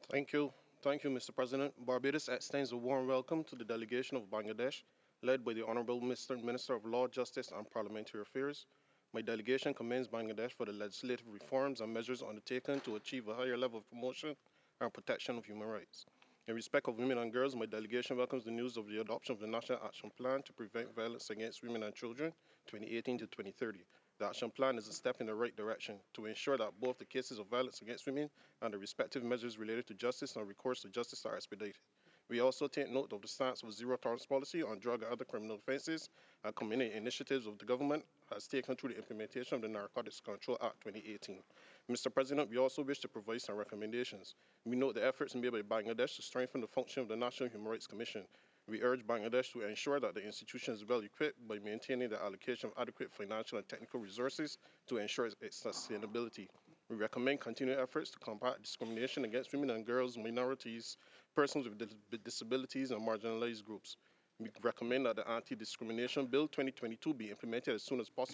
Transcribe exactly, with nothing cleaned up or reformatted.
Thank you. Thank you, Mister President. Barbados extends a warm welcome to the delegation of Bangladesh, led by the Honorable Mister Minister of Law, Justice and Parliamentary Affairs. My delegation commends Bangladesh for the legislative reforms and measures undertaken to achieve a higher level of promotion and protection of human rights. In respect of women and girls, my delegation welcomes the news of the adoption of the National Action Plan to Prevent Violence Against Women and Children twenty eighteen to twenty thirty. The action plan is a step in the right direction to ensure that both the cases of violence against women and the respective measures related to justice and recourse to justice are expedited. We also take note of the stance of zero tolerance policy on drug and other criminal offences and community initiatives of the government has taken through the implementation of the Narcotics Control Act twenty eighteen. Mister President, we also wish to provide some recommendations. We note the efforts made by Bangladesh to strengthen the function of the National Human Rights Commission. We urge Bangladesh to ensure that the institution is well equipped by maintaining the allocation of adequate financial and technical resources to ensure its sustainability. We recommend continued efforts to combat discrimination against women and girls, minorities, persons with dis- disabilities, and marginalized groups. We recommend that the Anti Discrimination Bill twenty twenty-two be implemented as soon as possible